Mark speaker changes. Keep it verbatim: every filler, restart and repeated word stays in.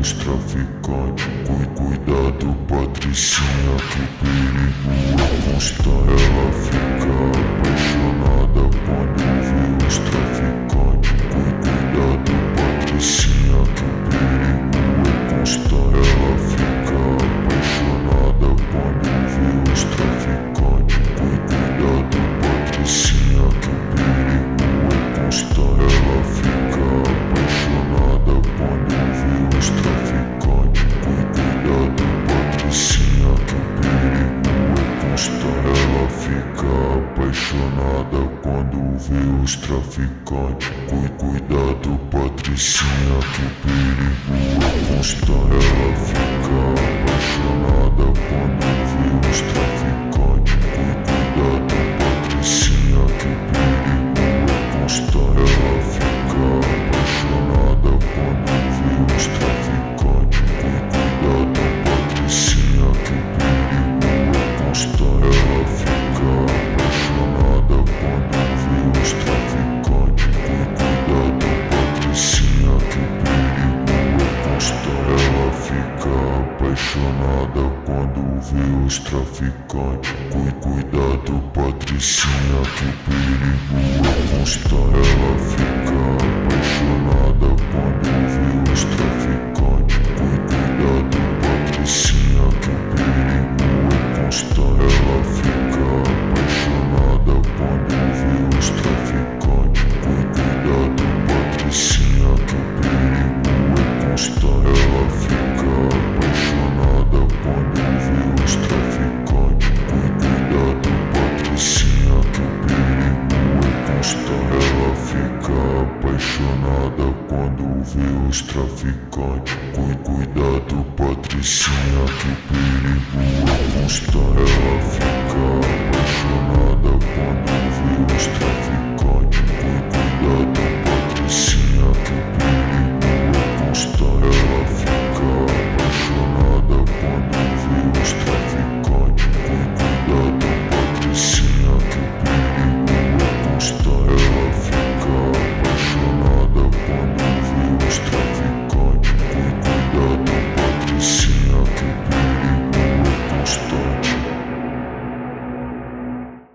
Speaker 1: os traficantes. Cuidado, Patricinha, que o perigo é constante. Ela fica apaixonada quando vê os traficantes. Cuidado, Patricinha, que o perigo é constante. Ela fica apaixonada quando vê os traficantes. Cuidado, Patricinha, que o perigo é constante. Ela fica apaixonada quando vê os traficantes. Cuidado, Patricinha, que o perigo é constante. Ela fica apaixonada quando vê os traficantes. Cuidado, Patricinha, que o perigo é constante. Ela fica apaixonada quando vê os traficantes. Cuidado, Patricinha, que o perigo é constante. Ela fica apaixonada quando vê os traficantes. Cuidado, Patricinha, que o perigo é constante. Ela fica apaixonada quando vê os traficantes. Cuidado, Patricinha, que o perigo é constante. Ela fica apaixonada quando vê os traficantes. Cuidado, Patricinha, que o perigo é constante. Ela fica apaixonada quando vê os traficantes. Cuidado, Patricinha, que o perigo é constante. Ela fica apaixonada quando vê os traficantes. Cuidado, Patricinha, que o perigo é constante. Ela fica apaixonada quando vê os traficantes. Cuidado, Patricinha, que o perigo é constante. Ela fica apaixonada quando vê os traficantes. Cuidado, Patricinha, que o perigo é constante. Ela fica